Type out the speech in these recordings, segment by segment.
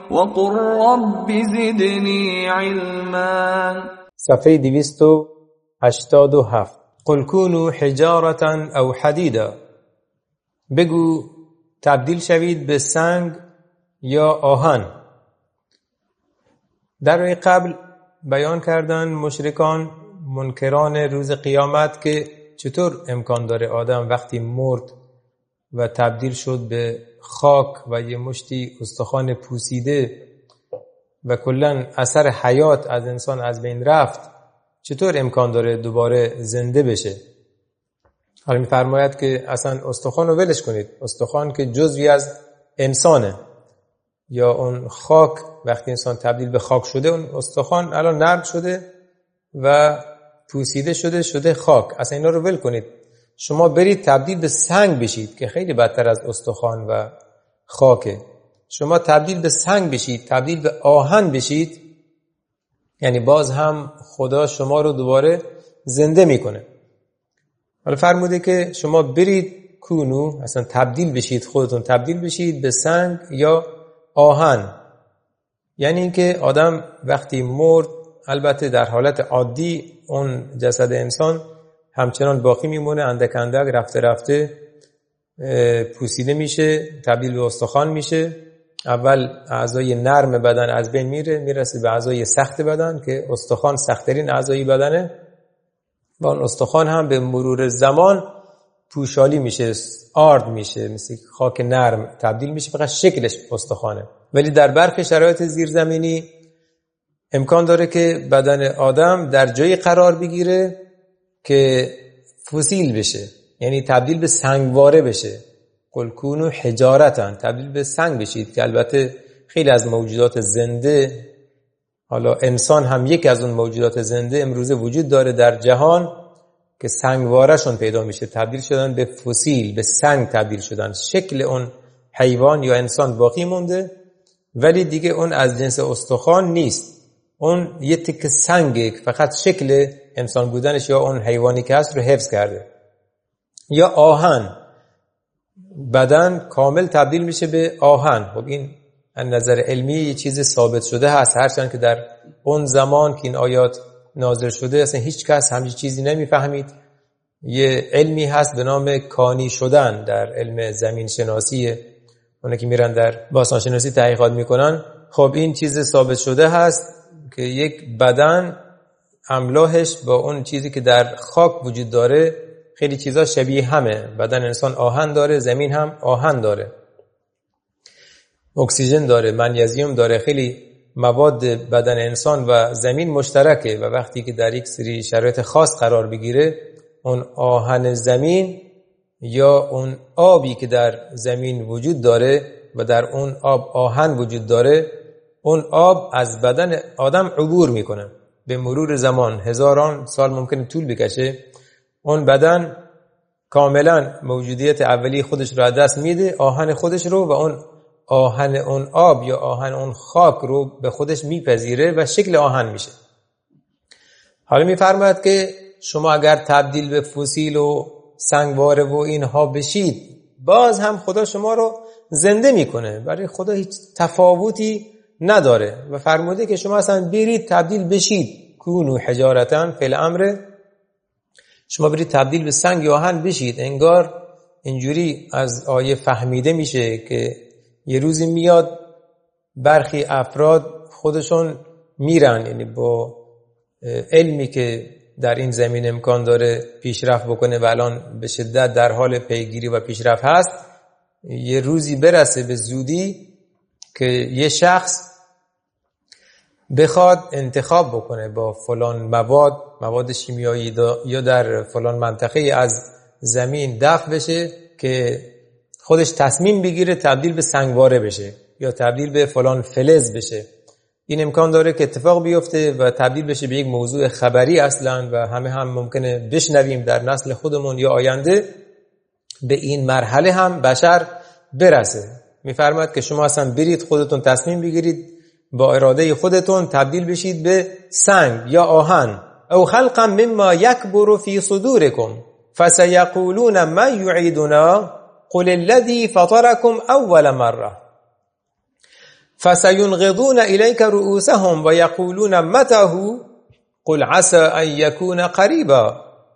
وقل رب زدني علما. صفحه 287. قل كونوا حجارة او حدیدا، بگو تبدیل شوید به سنگ یا آهن. در روی قبل بیان کردن مشرکان منکران روز قیامت که چطور امکان داره آدم وقتی مرد و تبدیل شد به خاک و یه مشتی استخوان پوسیده و کلن اثر حیات از انسان از بین رفت، چطور امکان داره دوباره زنده بشه؟ حالا می‌فرماید که اصلا استخوان رو ولش کنید، استخوان که جزوی از انسانه، یا اون خاک وقتی انسان تبدیل به خاک شده اون استخوان الان نرم شده و پوسیده شده خاک، اصلا اینا رو ول کنید. شما برید تبدیل به سنگ بشید که خیلی بدتر از استخوان و خاکه. شما تبدیل به سنگ بشید، تبدیل به آهن بشید، یعنی باز هم خدا شما رو دوباره زنده میکنه. حالا فرموده که شما برید کونو، اصلا تبدیل بشید، خودتون تبدیل بشید به سنگ یا آهن. یعنی اینکه آدم وقتی مرد، البته در حالت عادی اون جسد انسان همچنان باقی میمونه، اندک اندک رفته رفته پوسیده میشه، تبدیل به استخوان میشه. اول اعضای نرم بدن از بین میره، میرسه به اعضای سخت بدن که استخوان سخت‌ترین اعضای بدنه و اون استخوان هم به مرور زمان پوشالی میشه، آرد میشه، مثل خاک نرم تبدیل میشه، فقط شکلش استخوانه. ولی در برخی شرایط زیرزمینی امکان داره که بدن آدم در جایی قرار بگیره که فسیل بشه، یعنی تبدیل به سنگواره بشه. قل کونوا حجارة، تبدیل به سنگ بشید، که البته خیلی از موجودات زنده، حالا انسان هم یک از اون موجودات زنده امروزه وجود داره در جهان که سنگوارهشون پیدا میشه، تبدیل شدن به فسیل، به سنگ تبدیل شدن. شکل اون حیوان یا انسان باقی مونده ولی دیگه اون از جنس استخوان نیست، اون یه تکه سنگه که فقط شکل انسان بودنش یا اون حیوانی که هست رو حفظ کرده. یا آهن، بدن کامل تبدیل میشه به آهن. خب این از نظر علمی یه چیز ثابت شده هست، هرچند که در اون زمان که این آیات نازل شده اصلا هیچ کس همچین چیزی نمیفهمید. یه علمی هست به نام کانی شدن در علم زمین شناسیه، اونه که میرن در باستان شناسی تحقیقات میکنن. خب این چیز ثابت شده هست که یک بدن املاحش با اون چیزی که در خاک وجود داره خیلی چیزا شبیه همه. بدن انسان آهن داره، زمین هم آهن داره، اکسیژن داره، منیزیم داره، خیلی مواد بدن انسان و زمین مشترکه و وقتی که در یک سری شرایط خاص قرار بگیره، اون آهن زمین یا اون آبی که در زمین وجود داره و در اون آب آهن وجود داره، اون آب از بدن آدم عبور میکنه. به مرور زمان هزاران سال ممکنه طول بکشه، اون بدن کاملا موجودیت اولی خودش رو از دست میده، آهن خودش رو، و اون آهن اون آب یا آهن اون خاک رو به خودش میپذیره و شکل آهن میشه. حالا میفرماید که شما اگر تبدیل به فسیل و سنگواره و اینها بشید، باز هم خدا شما رو زنده میکنه. برای خدا هیچ تفاوتی نداره و فرموده که شما اصلا برید تبدیل بشید. کونوا حجارة فی الامر، شما برید تبدیل به سنگ یا آهن بشید. انگار اینجوری از آیه فهمیده میشه که یه روزی میاد برخی افراد خودشون میرن، یعنی با علمی که در این زمین امکان داره پیشرفت بکنه و الان به شدت در حال پیگیری و پیشرفت هست، یه روزی برسه به زودی که یه شخص بخواد انتخاب بکنه با فلان مواد شیمیایی یا در فلان منطقه از زمین دفن بشه که خودش تصمیم بگیره تبدیل به سنگواره بشه یا تبدیل به فلان فلز بشه. این امکان داره که اتفاق بیفته و تبدیل بشه به یک موضوع خبری اصلا و همه هم ممکنه بشنویم در نسل خودمون یا آینده. به این مرحله هم بشر برسه. میفرماید که شما اصلا برید خودتون تصمیم بگیرید با اراده خودتون تبدیل بشید به سنگ یا آهن. او خلقا مما یکبر فی صدورکم فسیقولون من یعیدنا قل الذی فطرکم اول مره فسینغضون الیک رؤوسهم و یقولون متى قل عسى ان یکون قریبا.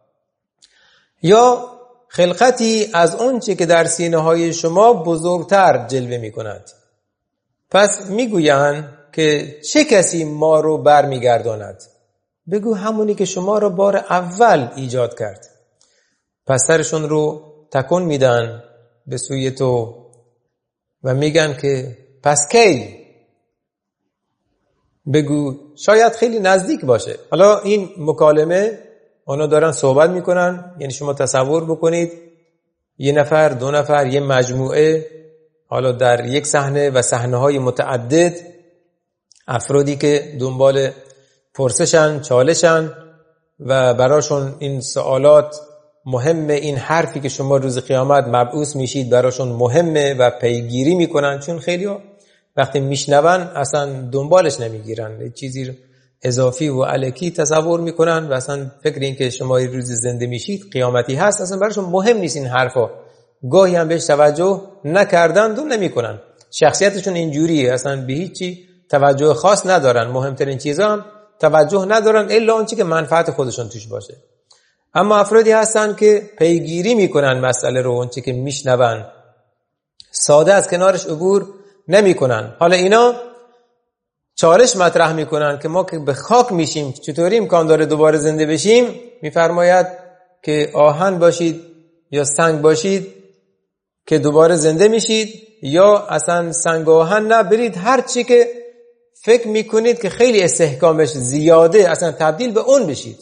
یا خلقتی از اون چه که در سینه های شما بزرگتر جلوه می کند. پس میگویند که چه کسی ما رو برمیگرداند؟ بگو همونی که شما رو بار اول ایجاد کرد. پس سرشون رو تکون میدن به سوی تو و میگن که پس کی؟ بگو شاید خیلی نزدیک باشه. حالا این مکالمه اونا دارن صحبت میکنن، یعنی شما تصور بکنید یه نفر، دو نفر، یه مجموعه، حالا در یک صحنه و صحنه‌های متعدد، افرادی که دنبال پرسشن، چالشن و براشون این سوالات مهمه، این حرفی که شما روز قیامت مبعوث میشید براشون مهمه و پیگیری میکنن، چون خیلی وقتی میشنون اصلا دنبالش نمیگیرن، چیزی اضافی و الکی تصور میکنن و اصلا فکر این که شما روز زنده میشید قیامتی هست اصلا براشون مهم نیست این حرفا، گاهی هم بهش توجه نکردن و نمیکنن. شخصیتشون اینجوریه، اصلا به هیچی توجه خاص ندارن، مهمترین چیزا هم توجه ندارن الا اون چیزی که منفعت خودشون توش باشه. اما افرادی هستن که پیگیری میکنن مسئله رو، اون چیزی که میشنون ساده از کنارش عبور نمیکنن. حالا اینا چالش مطرح میکنن که ما که به خاک میشیم چطوری امکان داره دوباره زنده بشیم؟ میفرماید که آهن باشید یا سنگ باشید که دوباره زنده میشید، یا اصلا سنگ و آهن نبرید، هر چی که فکر میکنید که خیلی استحکامش زیاده اصلا تبدیل به اون بشید.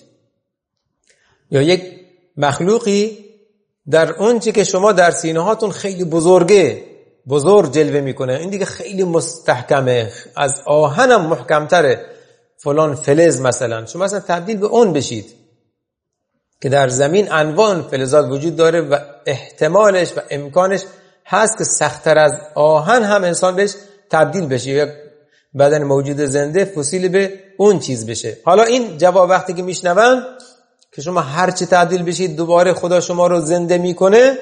یا یک مخلوقی در اون چی که شما در سینه هاتون خیلی بزرگ جلوه میکنه، این دیگه خیلی مستحکمه، از آهنم محکمتره، فلان فلز مثلا، شما اصلا تبدیل به اون بشید که در زمین انواع فلزات وجود داره و احتمالش و امکانش هست که سخت‌تر از آهن هم انسان بهش تبدیل بشه، یا بدن موجود زنده فسیل به اون چیز بشه. حالا این جواب وقتی که میشنون که شما هر چی تبدیل بشید دوباره خدا شما رو زنده میکنه،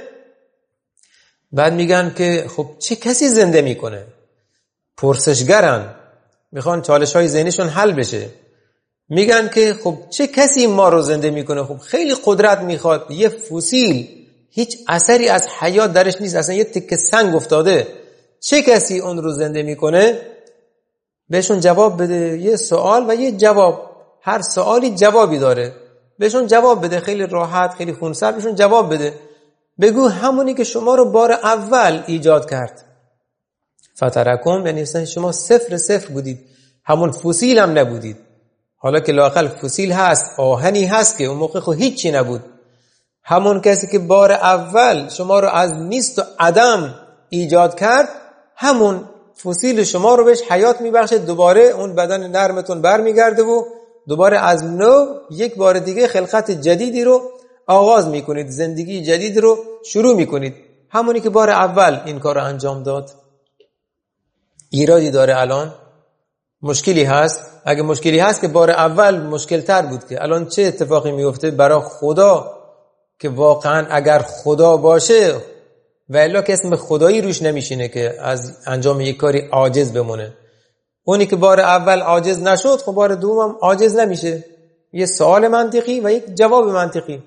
بعد میگن که خب چه کسی زنده میکنه؟ پرسشگرن، میخوان چالش های ذهنیشون حل بشه. میگن که خب چه کسی ما رو زنده میکنه؟ خب خیلی قدرت میخواد، یه فسیل هیچ اثری از حیات درش نیست، اصلا یه تکه سنگ افتاده، چه کسی اون رو زنده میکنه؟ بهشون جواب بده، یه سوال و یه جواب، هر سوالی جوابی داره، بهشون جواب بده، خیلی راحت، خیلی خونسرد بهشون جواب بده. بگو همونی که شما رو بار اول ایجاد کرد. فترکم، یعنی شما صفر بودید، همون فسیل هم نبودید. حالا که لااقل فسیل هست، آهنی هست که اون موقع خود هیچی نبود. همون کسی که بار اول شما رو از نیست و عدم ایجاد کرد، همون فسیل شما رو بهش حیات میبخشه، دوباره اون بدن نرمتون برمیگرده و دوباره از نو یک بار دیگه خلقت جدیدی رو آغاز میکنید، زندگی جدید رو شروع میکنید. همونی که بار اول این کار رو انجام داد. ایرادی داره الان؟ مشکلی هست؟ اگه مشکلی هست که بار اول مشکل تر بود، که الان چه اتفاقی میفته برای خدا که واقعا اگر خدا باشه و الا که اسم خدایی روش نمیشینه که از انجام یک کاری عاجز بمونه. اونی که بار اول عاجز نشد، خب بار دوم عاجز نمیشه. یه سوال منطقی و یک جواب منطقی.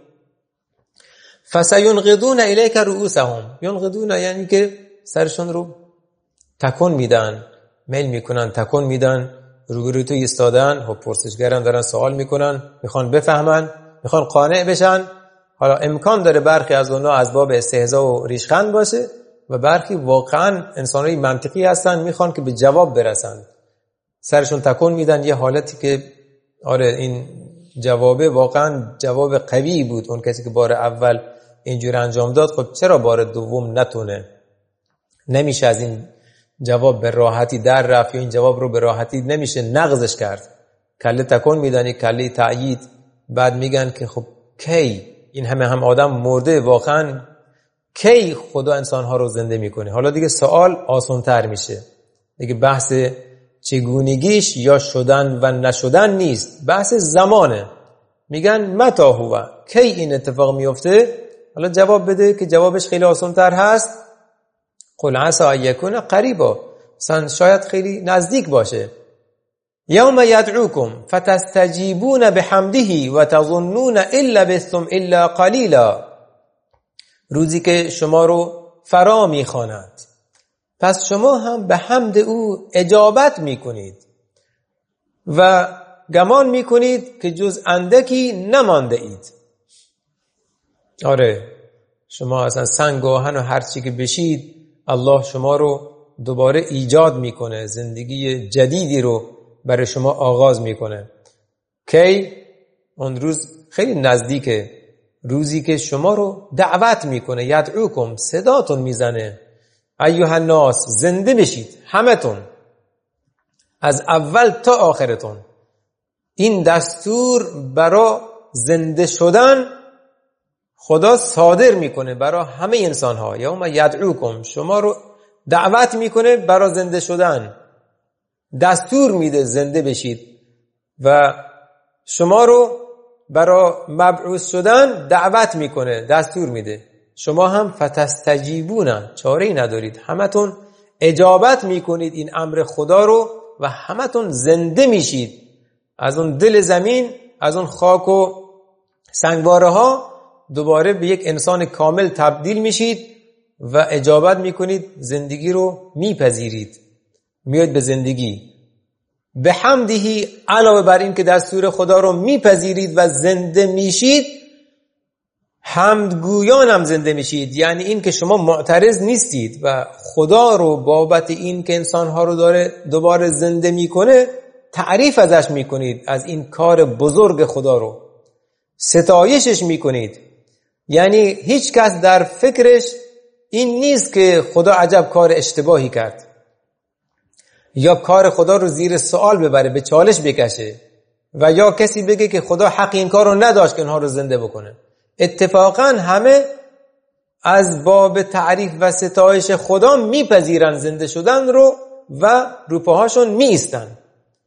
فسینغضون الیک رؤوسهم، ینغضون یعنی که سرشون رو تکون میدن، میل میکنن، تکون میدن، روبروی تو ایستادن، خب پرسشگران دارن سوال میکنن، میخوان بفهمن، میخوان قانع بشن. حالا امکان داره برخی از اونها از باب استهزاء و ریشخند باشه و برخی واقعا انسانای منطقی هستن، میخوان که به جواب برسن، سرشون تکون میدن. یه حالتی که آره این جوابه واقعا جواب قوی بود، اون کسی که بار اول اینجور انجام داد، خب چرا بار دوم نتونه؟ نمیشه از این جواب به راحتی در رفت، یا این جواب رو به راحتی نمیشه نقضش کرد. کله تکون میدن، کله تأیید. بعد میگن که خب کی این هم آدم مرده، واقعا کی خدا انسانها رو زنده میکنه؟ حالا دیگه سوال آسان‌تر میشه، دیگه بحث چگونگیش یا شدن و نشدن نیست، بحث زمانه. میگن متى هو، کی این اتفاق میفته؟ حالا جواب بده که جوابش خیلی آسان‌تر هست. قل عسى ان یکون قریبا، شاید خیلی نزدیک باشه. یوم یدعوکم فتستجیبون بحمده و تظنون الا لبثتم الا قلیلا، روزی که شما رو فرا میخواند، پس شما هم به حمد او اجابت میکنید و گمان میکنید که جز اندکی نمانده اید. آره، شما اصلا سنگ و آهن و هر چی که بشید، الله شما رو دوباره ایجاد میکنه، زندگی جدیدی رو برای شما آغاز میکنه. کی؟ اون روز خیلی نزدیکه، روزی که شما رو دعوت میکنه. یدعوکم، صداتون میزنه، ایها الناس، زنده بشید همتون، از اول تا آخرتون. این دستور برای زنده شدن خدا صادر میکنه برای همه انسان ها. یوم یدعوکم، شما رو دعوت میکنه برای زنده شدن، دستور میده زنده بشید و شما رو برای مبعوث شدن دعوت میکنه، دستور میده. شما هم فتستجیبون، چاره‌ای ندارید، همتون اجابت میکنید این امر خدا رو و همتون زنده میشید. از اون دل زمین، از اون خاک و سنگواره ها دوباره به یک انسان کامل تبدیل میشید و اجابت میکنید، زندگی رو میپذیرید، میاد به زندگی. به حمدهی، علاوه بر این که دستور خدا رو میپذیرید و زنده میشید، حمدگویان هم زنده میشید. یعنی این که شما معترض نیستید و خدا رو بابت این که انسانها رو داره دوباره زنده میکنه تعریف ازش میکنید، از این کار بزرگ خدا رو ستایشش میکنید. یعنی هیچ کس در فکرش این نیست که خدا عجب کار اشتباهی کرد یا کار خدا رو زیر سوال ببره، به چالش بکشه و یا کسی بگه که خدا حق این کار رو نداشت که اونها رو زنده بکنه. اتفاقا همه از باب تعریف و ستایش خدا میپذیرن زنده شدن رو و روپاهاشون میایستن.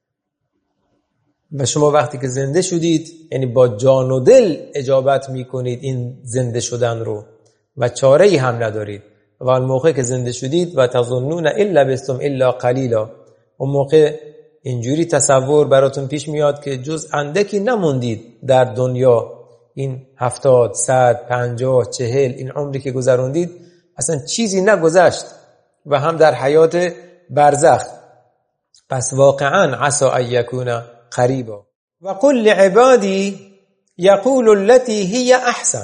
و شما وقتی که زنده شدید، یعنی با جان و دل اجابت میکنید این زنده شدن رو و چاره‌ای هم ندارید. و اون موقع که زنده شدید و تظنون الا لبثتم الا قلیلا، اون موقع اینجوری تصور براتون پیش میاد که جز اندکی نموندید در دنیا. این 70 100 50 40 این عمری که گذروندید اصلا چیزی نگذشت و هم در حیات برزخ. پس واقعا عسى ان یکون قریبا. و قل لعبادی یقول التي هی احسن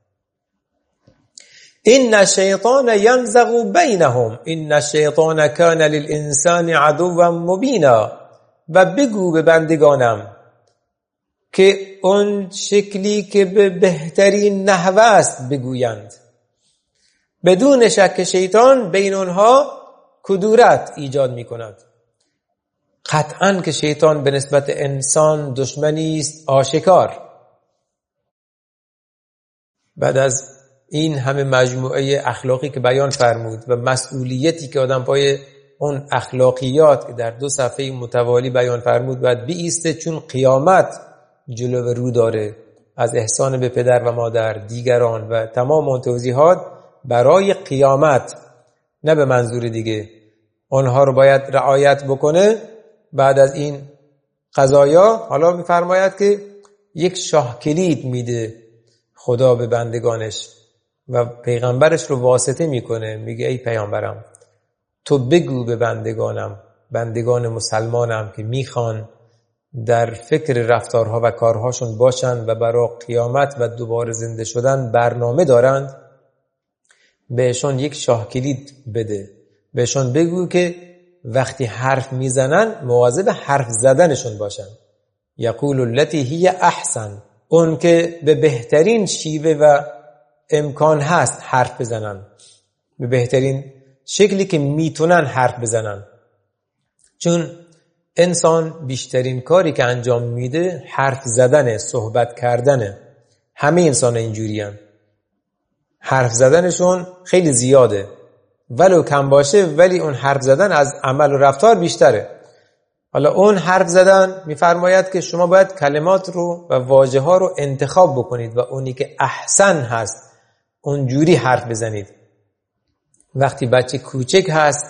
ان الشیطان ینزغ بینهم ان الشیطان کان للانسان عدوا مبینا. و بگو به بندگانم که اون شکلی که به بهترین نحوه است بگویند. بدون شک شیطان بین اونها کدورت ایجاد می کند. قطعاً که شیطان به نسبت انسان دشمنی است آشکار. بعد از این همه مجموعه اخلاقی که بیان فرمود و مسئولیتی که آدم پای اون اخلاقیات که در 2 صفحه متوالی بیان فرمود باید بیسته، چون قیامت جلو رو داره، از احسان به پدر و مادر، دیگران و تمام اون توضیحات برای قیامت، نه به منظور دیگه. اونها رو باید رعایت بکنه. بعد از این قضایا حالا می‌فرماید که یک شاه کلید میده خدا به بندگانش و پیغمبرش رو واسطه میکنه، میگه ای پیامبرم تو بگو به بندگانم، بندگان مسلمانم که میخوان در فکر رفتارها و کارهاشون باشن و برای قیامت و دوباره زنده شدن برنامه دارند، بهشون یک شاه کلید بده. بهشون بگو که وقتی حرف میزنن مواظب حرف زدنشون باشن. یقول التي هی احسن، اون که به بهترین شیوه و امکان هست حرف بزنن، به بهترین شکلی که میتونن حرف بزنن. چون انسان بیشترین کاری که انجام میده حرف زدنه، صحبت کردنه. همه انسان اینجوری هن. حرف زدنشون خیلی زیاده، ولو کم باشه ولی اون حرف زدن از عمل و رفتار بیشتره. حالا اون حرف زدن میفرماید که شما باید کلمات رو و واژه ها رو انتخاب بکنید و اونی که احسن هست اونجوری حرف بزنید. وقتی بچه کوچک هست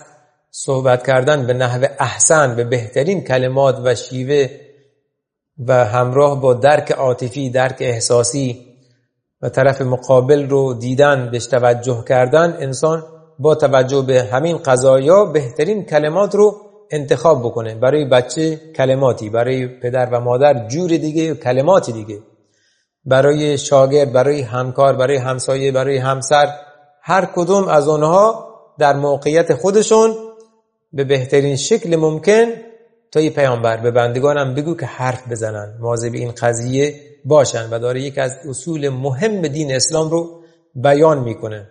صحبت کردن به نحو احسن، به بهترین کلمات و شیوه و همراه با درک عاطفی، درک احساسی و طرف مقابل رو دیدن، بهش توجه کردن، انسان با توجه به همین قضایا بهترین کلمات رو انتخاب بکنه. برای بچه کلماتی، برای پدر و مادر جور دیگه کلماتی دیگه، برای شاگرد، برای همکار، برای همسایه، برای همسر، هر کدوم از اونها در موقعیت خودشون به بهترین شکل ممکن تا یه پیامبر به بندگانم بگو که حرف بزنن، مواظب این قضیه باشن. و داره یک از اصول مهم دین اسلام رو بیان میکنه،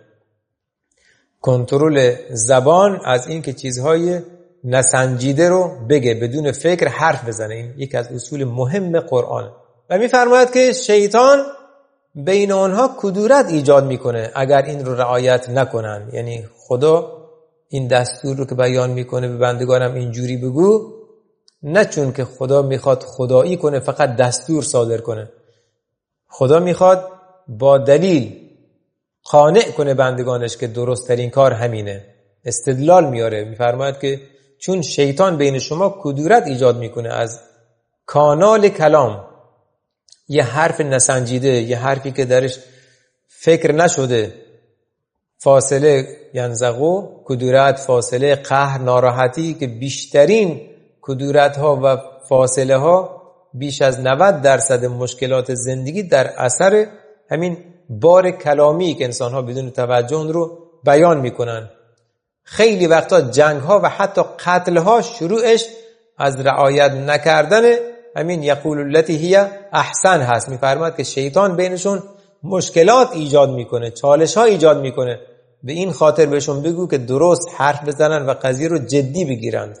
کنترل زبان، از این که چیزهای نسنجیده رو بگه، بدون فکر حرف بزنه. این یک از اصول مهم قرآن. و میفرماید که شیطان بین آنها کدورت ایجاد میکنه اگر این رو رعایت نکنن. یعنی خدا این دستور رو که بیان میکنه به بندگانم اینجوری بگو، نه چون که خدا میخواد خدایی کنه فقط دستور صادر کنه، خدا میخواد با دلیل قانع کنه بندگانش که درست ترین کار همینه. استدلال میاره، میفرماید که چون شیطان بین شما کدورت ایجاد میکنه از کانال کلام، یه حرف نسنجیده، یه حرفی که درش فکر نشده، فاصله ینزغو، کدورت، فاصله، قهر، ناراحتی، که بیشترین کدورت ها و فاصله ها، بیش از 90% مشکلات زندگی در اثر همین بار کلامی که انسان ها بدون توجه اون رو بیان میکنن. خیلی وقتا جنگ ها و حتی قتل ها شروعش از رعایت نکردن همین یقول التی هی احسن هست. میفرماید که شیطان بینشون مشکلات ایجاد میکنه، چالش ها ایجاد میکنه. به این خاطر بهشون بگو که درست حرف بزنن و قضیه رو جدی بگیرند.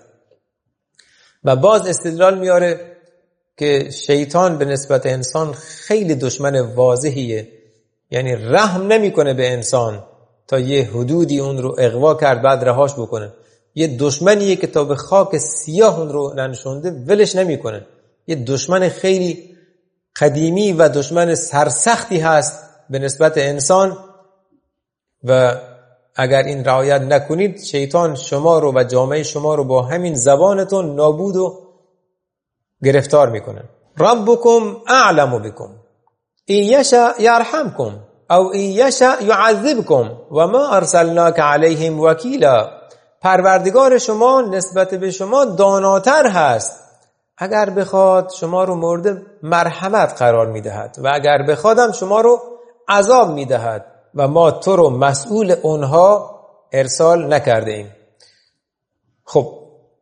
و باز استدلال میاره که شیطان به نسبت انسان خیلی دشمن واضحیه، یعنی رحم نمیکنه به انسان تا یه حدودی اون رو اغوا کرد بعد رهاش بکنه. یه دشمنیه که تا به خاک سیاه اون رو ننشونده ولش نمیکنه. یه دشمن خیلی قدیمی و دشمن سرسختی هست به نسبت انسان. و اگر این رعایت نکنید، شیطان شما رو و جامعه شما رو با همین زبانتون نابود و گرفتار میکنه. ربکم اعلم بكم این یشاء یرحمکم او این یشاء یعذبکم و ما ارسلناک علیهم وکیلا. پروردگار شما نسبت به شما داناتر هست، اگر بخواد شما رو مورد مرحمت قرار میدهد و اگر بخوادم شما رو عذاب میدهد و ما تو رو مسئول اونها ارسال نکرده ایم. خب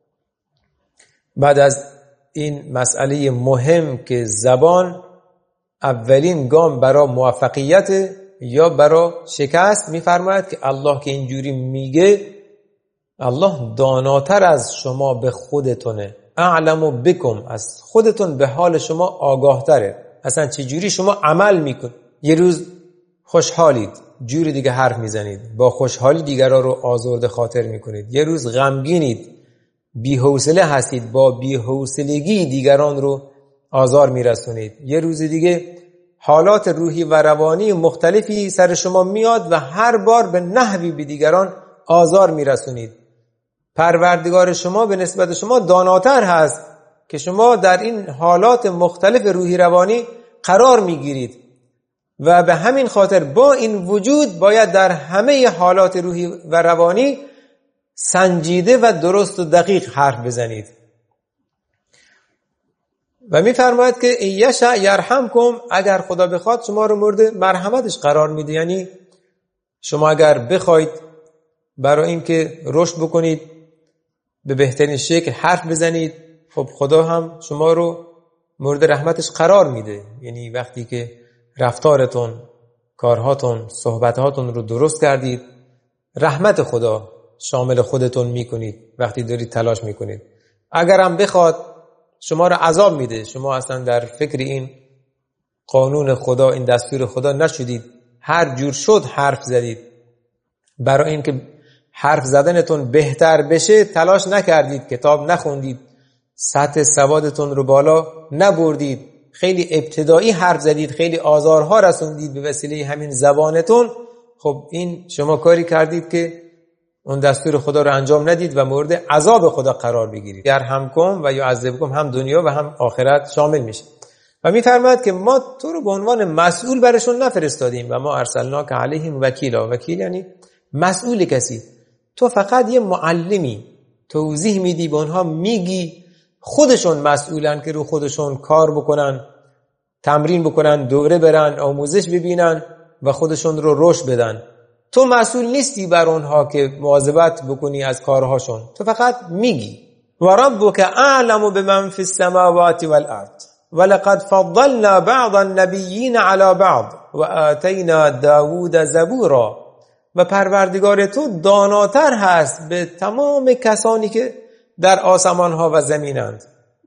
بعد از این مسئله مهم که زبان اولین گام برای موفقیت یا برای شکست، میفرماید که الله که اینجوری میگه، الله داناتر از شما به خودتونه، اعلم بکم، از خودتون به حال شما آگاه تره، اصلا چجوری شما عمل میکن. یه روز خوشحالید، جوری دیگه حرف میزنید، با خوشحالی دیگران رو آزرده خاطر میکنید. یه روز غمگینید، بی‌حوصله هستید، با بی‌حوصلگی دیگران رو آزار میرسونید. یه روز دیگه حالات روحی و روانی مختلفی سر شما میاد و هر بار به نحوی به دیگران آزار میرسونید. پروردگار شما به نسبت شما داناتر هست که شما در این حالات مختلف روحی روانی قرار میگیرید و به همین خاطر با این وجود باید در همه حالات روحی و روانی سنجیده و درست و دقیق حرف بزنید. و میفرماید که یشاء یرحمکم، اگر خدا بخواد شما رو مورد مرحمتش قرار میده. یعنی شما اگر بخواید برای این که رشد بکنید، به بهترین شکل حرف بزنید، خب خدا هم شما رو مورد رحمتش قرار میده. یعنی وقتی که رفتارتون، کارهاتون، صحبتهاتون رو درست کردید، رحمت خدا شامل خودتون میکنید وقتی دارید تلاش میکنید. اگر هم بخواد شما رو عذاب میده، شما اصلا در فکر این قانون خدا، این دستور خدا نشدید، هر جور شد حرف زدید، برای این که حرف زدنتون بهتر بشه تلاش نکردید، کتاب نخوندید، سطح سوادتون رو بالا نبردید، خیلی ابتدایی حرف زدید، خیلی آزارها رسوندید به وسیله همین زبانتون، خب این شما کاری کردید که اون دستور خدا رو انجام ندید و مورد عذاب خدا قرار بگیرید. یرحمکم و یعذبکم هم دنیا و هم آخرت شامل میشه. و میفرماید که ما تو رو به عنوان مسئول برشون نفرستادیم و ما ارسلناک علیهم وکیلا. وکیل یعنی مسئول کسی. تو فقط یه معلمی، توضیح میدی به اونها، میگی خودشون مسئولن که رو خودشون کار بکنن، تمرین بکنن، دوره برن، آموزش ببینن و خودشون رو رشد بدن. تو مسئول نیستی بر اونها که مواظبت بکنی از کارهاشون، تو فقط میگی. و ربک اعلم بمن فی السماوات والارض ولقد فضلنا بعض النبیین علی بعض و آتینا داوود زبورا. و پروردگار تو داناتر هست به تمام کسانی که در آسمان ها و زمینند.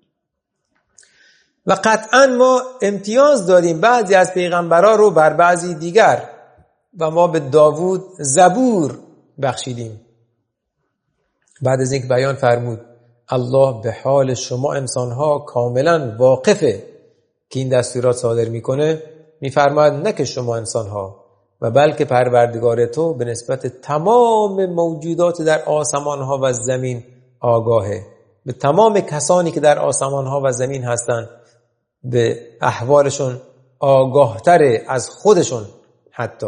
و قطعا ما امتیاز دادیم بعضی از پیغمبران رو بر بعضی دیگر و ما به داوود زبور بخشیدیم. بعد از اینکه بیان فرمود الله به حال شما انسانها کاملا واقفه که این دستورات صادر میکنه، میفرماید نه که شما انسانها و بلکه پروردگار تو به نسبت تمام موجودات در آسمانها و زمین آگاهه، به تمام کسانی که در آسمانها و زمین هستند، به احوالشون آگاهتره از خودشون حتی.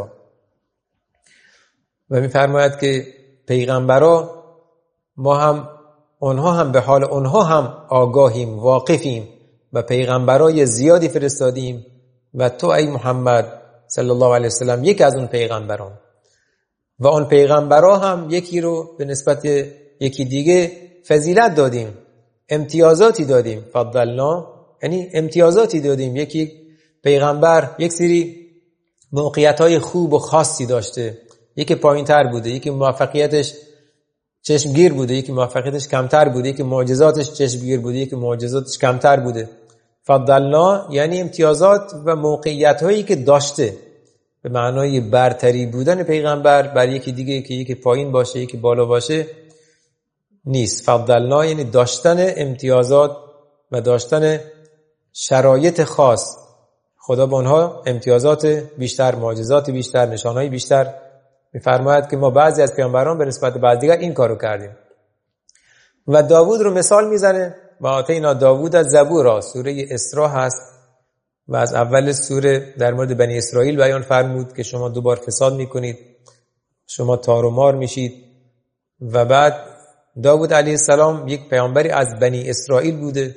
و میفرماید که پیغمبرا ما هم اونها هم به حال اونها هم آگاهیم، واقفیم و پیغمبرای زیادی فرستادیم و تو ای محمد صلی الله علیه وسلم یک از اون پیغمبران و اون پیغمبرا هم یکی رو به نسبت یکی دیگه فضیلت دادیم، امتیازاتی دادیم. فضلنا یعنی امتیازاتی دادیم. یکی پیغمبر یک سری موقعیت‌های خوب و خاصی داشته، یکی پایین‌تر بوده، یکی موفقیتش چشمگیر بوده، یکی موفقیتش کمتر بوده، یکی معجزاتش چشمگیر بوده، یکی معجزاتش کمتر بوده. فضلنا یعنی امتیازات و موقعیت‌هایی که داشته، به معنای برتری بودن پیغمبر بر یکی دیگه که یکی پایین باشه یکی بالا باشه نیست. فضلنا یعنی داشتن امتیازات و داشتن شرایط خاص. خدا به اونها امتیازات بیشتر، معجزات بیشتر، نشانهای بیشتر میفرماید که ما بعضی از پیامبران به نسبت بعضی دیگر این کارو کردیم. و داوود رو مثال میزنه و آتینا داوود از زبورا. سوره اسراء هست و از اول سوره در مورد بنی اسرائیل بیان فرمود که شما دوبار فساد میکنید، شما تار و مار میشید. و بعد داوود علیه السلام یک پیامبری از بنی اسرائیل بوده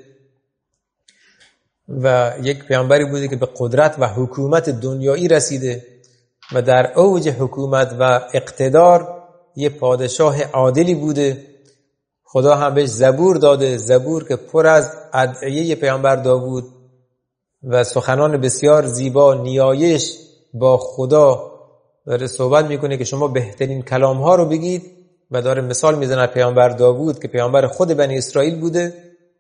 و یک پیامبری بوده که به قدرت و حکومت دنیایی رسیده و در اوج حکومت و اقتدار یه پادشاه عادلی بوده. خدا هم بهش زبور داده، زبور که پر از ادعیه پیامبر داوود و سخنان بسیار زیبا، نیایش با خدا داره صحبت میکنه که شما بهترین کلام ها رو بگید و داره مثال میزنه پیامبر داوود که پیامبر خود بنی اسرائیل بوده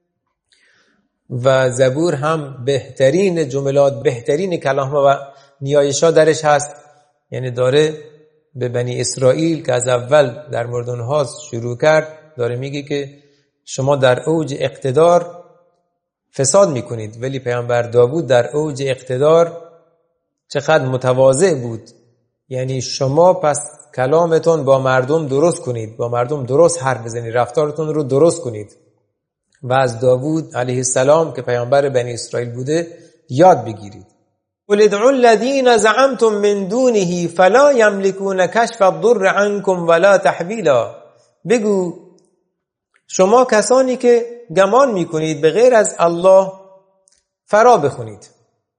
و زبور هم بهترین جملات، بهترین کلام ها و نیایش ها درش هست. یعنی داره به بنی اسرائیل که از اول در مورد اونها شروع کرد داره میگه که شما در اوج اقتدار فساد میکنید، ولی پیامبر داوود در اوج اقتدار چقدر متواضع بود. یعنی شما پس کلامتون با مردم درست کنید، با مردم درست حرف بزنید، رفتارتون رو درست کنید و از داوود علیه السلام که پیامبر بنی اسرائیل بوده یاد بگیرید. قل ادعوا الذین زعمتم من دونه فلا یملکون کشف الضر عنکم ولا تحویلا. بگو شما کسانی که گمان میکنید به غیر از الله فرا بخونید،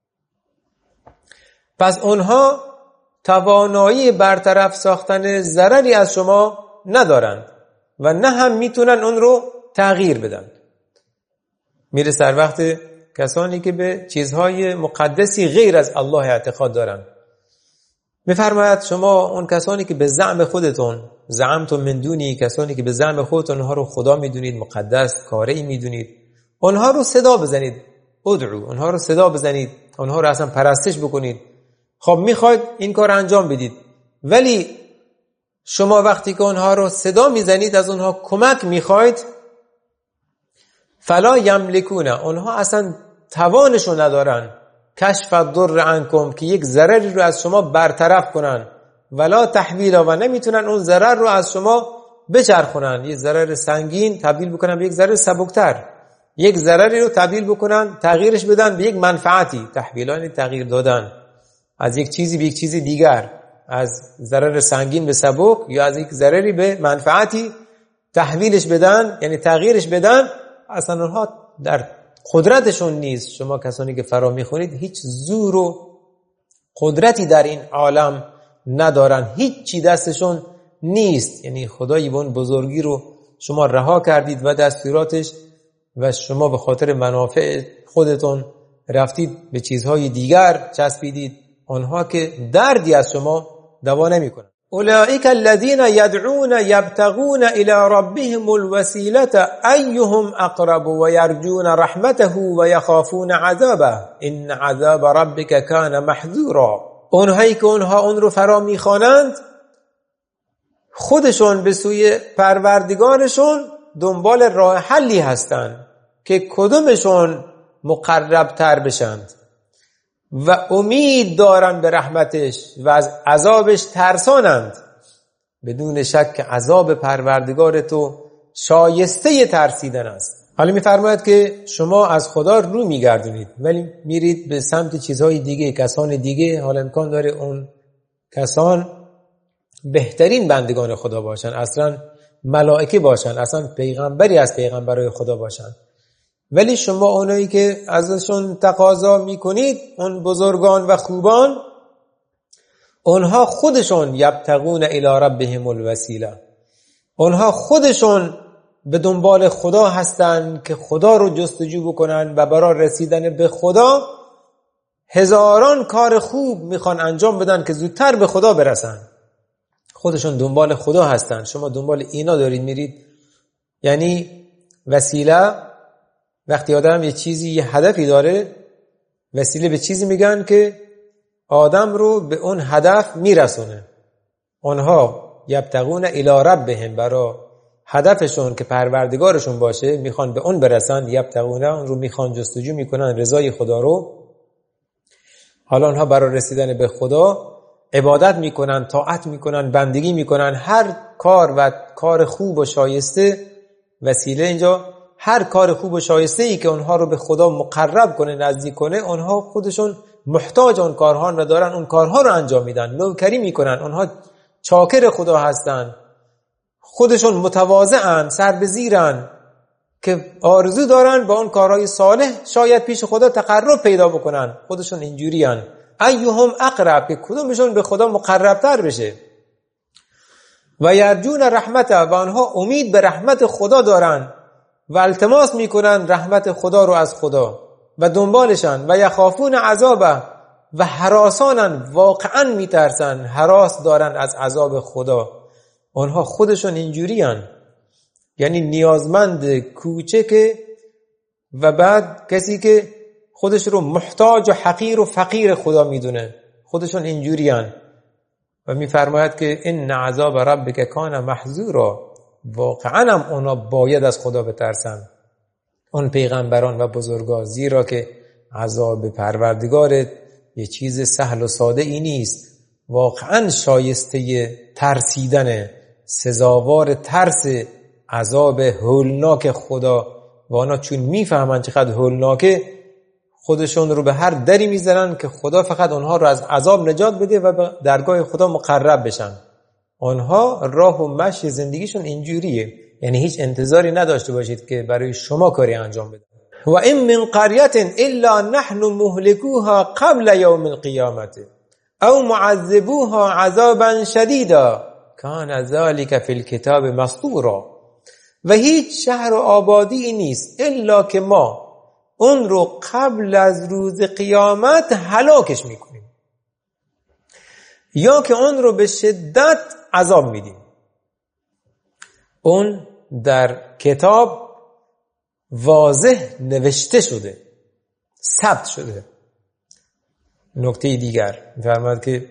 پس اونها توانایی برطرف ساختن ضرری از شما ندارند و نه هم میتونن اون رو تغییر بدن. میره سر وقت کسانی که به چیزهای مقدسی غیر از الله اعتقاد دارن. میفرماید شما اون کسانی که به زعم خودتون زعمتم من دونی، کسانی که به زعم خودتون اونها رو خدا میدونید، مقدس، کاری میدونید، اونها رو صدا بزنید، ادعو، اونها رو صدا بزنید، اونها رو اصلا پرستش بکنید. خب میخواید این کار انجام بدید، ولی شما وقتی که اونها رو صدا میزنید، از اونها کمک میخواید، فلا یملکون، اونها اصلا توانشو ندارن کشف الضر عنکم که یک ضرری رو از شما برطرف کنن، ولا تحویلا، و نمیتونن اون ضرر رو از شما بچرخونن، یک ضرر سنگین تبدیل بکنن به یک ضرر سبکتر، یک ضرری رو تبدیل بکنن، تغییرش بدن به یک منفعتی. تحویلان تغییر دادن از یک چیزی به یک چیز دیگر، از ضرر سنگین به سبک یا از یک ضرری به منفعتی تحویلش بدن، یعنی تغییرش بدن. اصلا اونها در قدرتشون نیست. شما کسانی که فرا میخونید هیچ زور و قدرتی در این عالم ندارن، هیچی دستشون نیست. یعنی خدایی به اون بزرگی رو شما رها کردید و دستوراتش و شما به خاطر منافع خودتون رفتید به چیزهای دیگر چسبیدید، آنها که دردی از شما دوا نمی‌کنن. اولئک الذین یدعون یبتغون الی ربهم الوسیلة ایهم اقرب و یرجون رحمته و یخافون عذابه ان عذاب ربک کان محذورا. اونهایی که اونها اون رو فرا میخوانند خودشون به سوی پروردگارشون دنبال راه حلی هستند که کدومشون مقربتر بشند و امید دارن به رحمتش و از عذابش ترسانند. بدون شک عذاب پروردگار تو شایسته ترسیدن است. حالا میفرماید که شما از خدا رو میگردونید ولی میرید به سمت چیزهای دیگه، کسان دیگه. حالا امکان داره اون کسان بهترین بندگان خدا باشن، اصلا ملائکه باشن، اصلا پیغمبری از پیغمبرای خدا باشن، ولی شما اونایی که ازشون تقاضا میکنید، اون بزرگان و خوبان، اونها خودشون یبتغون الی ربهم الوسیله، اونها خودشون به دنبال خدا هستن که خدا رو جستجو بکنن و برای رسیدن به خدا هزاران کار خوب میخوان انجام بدن که زودتر به خدا برسن. خودشون دنبال خدا هستن، شما دنبال اینا دارید میرید. یعنی وسیله، وقتی آدم یه چیزی، یه هدفی داره، وسیله به چیزی میگن که آدم رو به اون هدف میرسونه. اونها یبتغون الی ربهم، برای هدفشون که پروردگارشون باشه میخوان به اون برسن. یبتغون، اون رو میخوان جستجو میکنن، رضای خدا رو. حالا اونها برای رسیدن به خدا عبادت میکنن، طاعت میکنن، بندگی میکنن، هر کار و کار خوب و شایسته. وسیله اینجا هر کار خوب و شایسته ای که اونها رو به خدا مقرب کنه، نزدیک کنه، اونها خودشون محتاج اون کارها ندارن، اون کارها رو انجام میدن، نوکری میکنن. اونها چاکر خدا هستن، خودشون متواضعن، سر به زیرن که آرزو دارن با اون کارهای صالح شاید پیش خدا تقرب پیدا بکنن. خودشون اینجوری ان. ایهم اقرب، که کدومشون به خدا مقربتر بشه. و یرجون رحمته، و آنها امید به رحمت خدا دارن و التماس میکنن رحمت خدا رو از خدا و دنبالشن. و یخافون عذابه، و هراسانن، واقعا میترسن، هراس دارن از عذاب خدا. آنها خودشون اینجوری ان. یعنی نیازمند، کوچک و بعد کسی که خودش رو محتاج و حقیر و فقیر خدا میدونه، خودشون اینجوری ان. و میفرماید که ان عذاب ربک کان محذورا، واقعا هم اونا باید از خدا بترسن، اون پیغمبران و بزرگان، زیرا که عذاب پروردگارت یه چیز سهل و ساده ای نیست. واقعا شایسته ترسیدن، سزاوار ترس عذاب هولناک خدا. و اونا چون میفهمن چقدر هولناکه، خودشون رو به هر دری میزنن که خدا فقط اونها رو از عذاب نجات بده و به درگاه خدا مقرب بشن. آنها راه و مشی زندگیشون اینجوریه. یعنی هیچ انتظاری نداشته باشید که برای شما کاری انجام بده. و این من قریة الا نحن مهلكوها قبل یوم القیامت او معذبوها عذابا شدیدا کان ذلك فی الکتاب مسطورا. و هیچ شهر و آبادی نیست الا که ما اون رو قبل از روز قیامت هلاکش میکنیم، یا که اون رو به شدت عذاب میدیم. اون در کتاب واضح نوشته شده، ثبت شده. نکته دیگر می‌فرماید که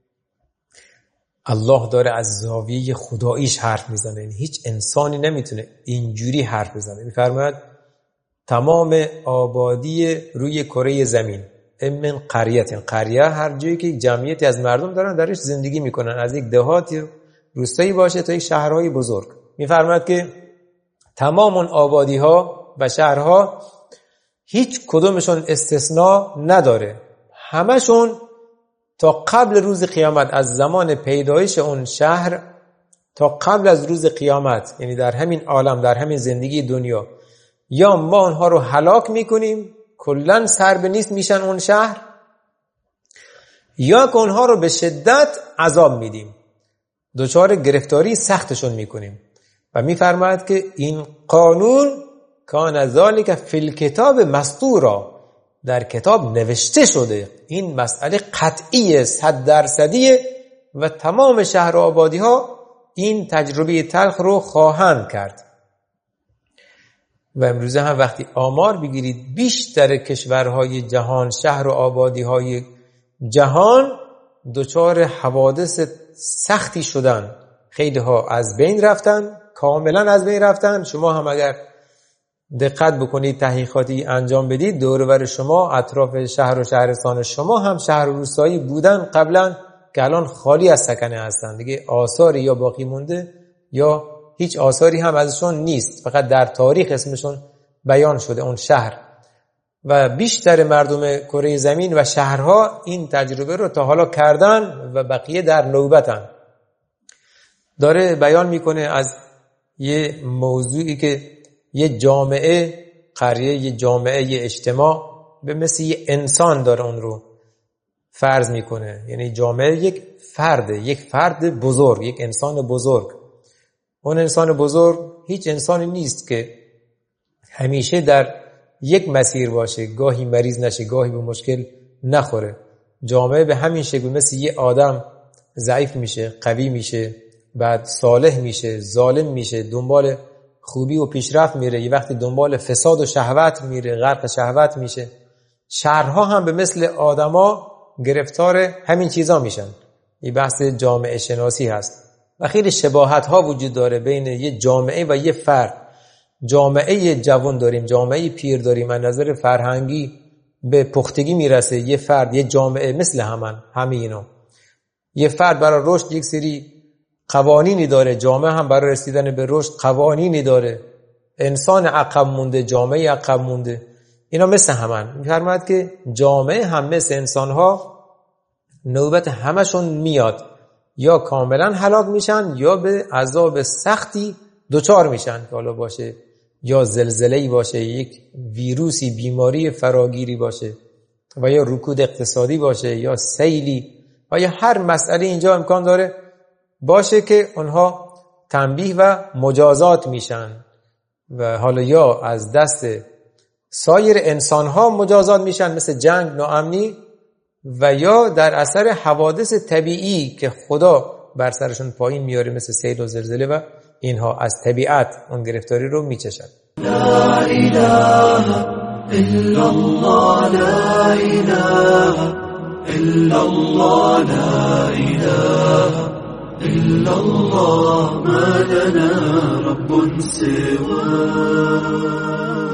الله داره از زاویه خداییش حرف میزنه. یعنی هیچ انسانی نمیتونه اینجوری حرف بزنه. می‌فرماید تمام آبادی روی کره زمین، من قریه هر جایی که جمعیتی از مردم دارن درش زندگی میکنن، از یک دهاتی روستایی باشه تا یک شهرهای بزرگ، میفرماید که تمام اون آبادی ها و شهرها هیچ کدومشون استثناء نداره، همشون تا قبل روز قیامت، از زمان پیدایش اون شهر تا قبل از روز قیامت، یعنی در همین عالم، در همین زندگی دنیا، یا ما اونها رو هلاک میکنیم کلن سر به نیست میشن اون شهر، یا که اونها رو به شدت عذاب میدیم، دچار گرفتاری سختشون میکنیم. و میفرماید که این قانون کان ذالک فی الکتاب مسطورا، در کتاب نوشته شده، این مسئله قطعیه، 100% و تمام شهر و آبادی ها این تجربه تلخ رو خواهند کرد. و امروزه هم وقتی آمار بگیرید، بیشتر کشورهای جهان، شهر و آبادی های جهان دچار حوادث سختی شدن، خیلی ها از بین رفتن، کاملا از بین رفتن. شما هم اگر دقت بکنید، تحقیقاتی انجام بدید، دور و بر شما، اطراف شهر و شهرستان شما هم شهر و روستایی بودن قبلا که الان خالی از سکنه هستن، دیگه آثاری یا باقی مونده یا هیچ آثاری هم ازشون نیست، فقط در تاریخ اسمشون بیان شده اون شهر. و بیشتر مردم کره زمین و شهرها این تجربه رو تا حالا کردن و بقیه در نوبتن. داره بیان میکنه از یه موضوعی که یه جامعه، قریه، یه جامعه، یه اجتماع به مثل یه انسان داره اون رو فرض میکنه. یعنی جامعه یک فرده، یک فرد بزرگ، یک انسان بزرگ. اون انسان بزرگ هیچ انسانی نیست که همیشه در یک مسیر باشه، گاهی مریض نشه، گاهی به مشکل نخوره. جامعه به همین شکل مثل یه آدم ضعیف میشه، قوی میشه، بعد صالح میشه، ظالم میشه، دنبال خوبی و پیشرفت میره، یه وقتی دنبال فساد و شهوت میره، غرق شهوت میشه. شهرها هم به مثل آدما گرفتار همین چیزا میشن. این بحث جامعه شناسی هست و خیلی شباهت ها وجود داره بین یه جامعه و یه فرد. جامعه جوان داریم، جامعه پیر داریم، از نظر فرهنگی به پختگی میرسه. یه فرد، یه جامعه مثل همه اینا. یه فرد برای رشد یک سری قوانینی داره، جامعه هم برای رسیدن به رشد قوانینی داره. انسان عقب مونده، جامعه عقب مونده، اینا مثل همن. می‌فرماید که جامعه هم مثل انسان‌ها نوبت همشون میاد، یا کاملا هلاک میشن یا به عذاب سختی دچار میشن، که حالا باشه یا زلزله‌ای باشه، یک ویروسی، بیماری فراگیری باشه، و یا رکود اقتصادی باشه، یا سیلی، و یا هر مسئله اینجا امکان داره باشه که اونها تنبیه و مجازات میشن. و حالا یا از دست سایر انسانها مجازات میشن، مثل جنگ، ناامنی، و یا در اثر حوادث طبیعی که خدا بر سرشون پایین میاره، مثل سیل و زلزله، و اینها از طبیعت اون گرفتاری رو میچشن. لا اله الا الله، لا اله الا الله، لا اله الا الله، ما لنا رب سواه.